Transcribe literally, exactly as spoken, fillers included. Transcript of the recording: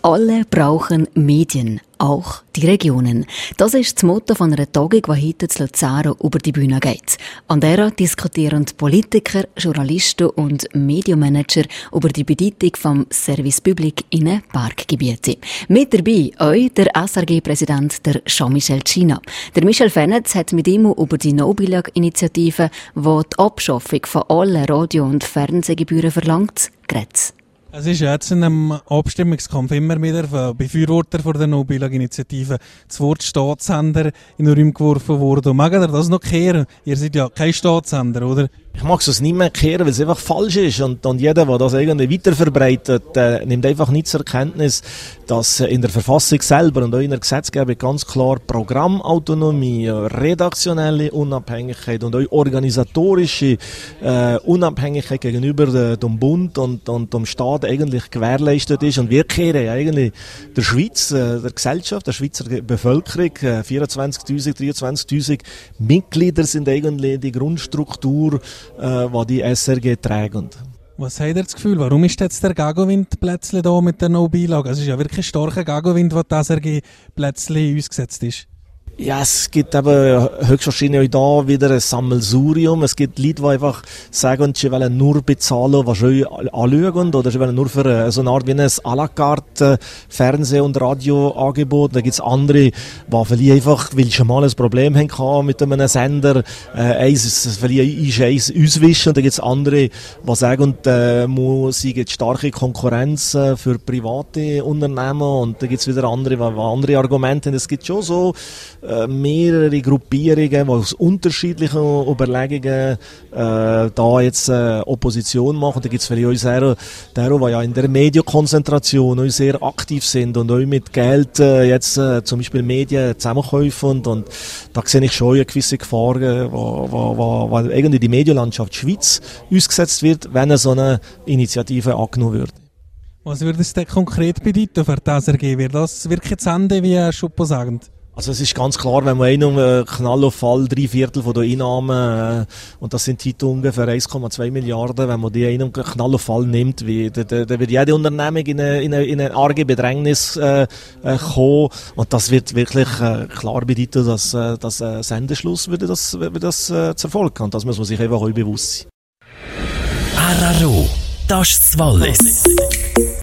Alle brauchen Medien, auch die Regionen. Das ist das Motto von einer Tagung, die heute in Luzern über die Bühne geht. An der diskutieren Politiker, Journalisten und Medienmanager über die Bedeutung vom Service Public in den Parkgebieten. Mit dabei auch der S R G-Präsident, der Jean-Michel Tschina. Der Michel Fennetz hat mit ihm über die No-Billag-Initiative, die die Abschaffung von allen Radio- und Fernsehgebühren verlangt, geredet. Es ist jetzt in einem Abstimmungskampf immer wieder von Befürworter von der No-Billag-Initiative das Wort Staatssender in den Raum geworfen worden. Und mag ihr das noch kehren? Ihr seid ja kein Staatssender, oder? Ich mag es nicht mehr kehren, weil es einfach falsch ist. Und, und jeder, der das irgendwie weiterverbreitet, äh, nimmt einfach nicht zur Kenntnis, dass äh, in der Verfassung selber und auch in der Gesetzgebung ganz klar Programmautonomie, redaktionelle Unabhängigkeit und auch organisatorische äh, Unabhängigkeit gegenüber de, dem Bund und, und dem Staat eigentlich gewährleistet ist. Und wir kehren ja eigentlich der Schweiz, äh, der Gesellschaft, der Schweizer Bevölkerung, äh, vierundzwanzigtausend, dreiundzwanzigtausend Mitglieder sind eigentlich die Grundstruktur, äh, die die S R G tragen. Was habt ihr das Gefühl, warum ist jetzt der Gegenwind plötzlich da mit der No-Billag? Es ist ja wirklich ein starker Gegenwind, der die S R G plötzlich ausgesetzt ist. Ja, es gibt eben höchstwahrscheinlich auch da wieder ein Sammelsurium. Es gibt Leute, die einfach sagen, sie wollen nur bezahlen, was sie anschauen, oder sie wollen nur für so eine Art wie ein à la carte Fernseh- und Radioangebot. Da gibt es andere, die vielleicht einfach, weil sie schon mal ein Problem haben mit einem Sender, äh, eins, vielleicht eins auswischen. Und da gibt es andere, die sagen, äh, muss gibt starke Konkurrenz äh, für private Unternehmen. Und da gibt es wieder andere, die andere Argumente haben. Es gibt schon so mehrere Gruppierungen, die aus unterschiedlichen Überlegungen äh, da jetzt äh, Opposition machen. Da gibt es für uns sehr, die ja in der Medienkonzentration auch sehr aktiv sind und auch mit Geld äh, jetzt äh, zum Beispiel Medien zusammenkaufen. Und, und da sehe ich schon eine gewisse Gefahr, äh, wo, wo, wo, wo irgendwie die Medienlandschaft Schweiz ausgesetzt wird, wenn so eine Initiative angenommen wird. Was würde es denn konkret bedeuten für die S R G? Wird das wirklich zu Ende, wie Herr Schuppo sagt? Also es ist ganz klar, wenn man einem äh, Knall auf Fall drei Viertel von der Einnahmen, äh, und das sind heute ungefähr eins Komma zwei Milliarden, wenn man die einem Knall auf Fall nimmt, wie, da, da, da wird jede Unternehmung in eine, in eine, in eine arge Bedrängnis äh, äh, kommen, und das wird wirklich äh, klar bedeuten, dass äh, das äh, Sendeschluss würde das, würde das äh, zu Erfolg haben. Das muss man sich einfach auch bewusst sein. R R O, das ist das Wallis.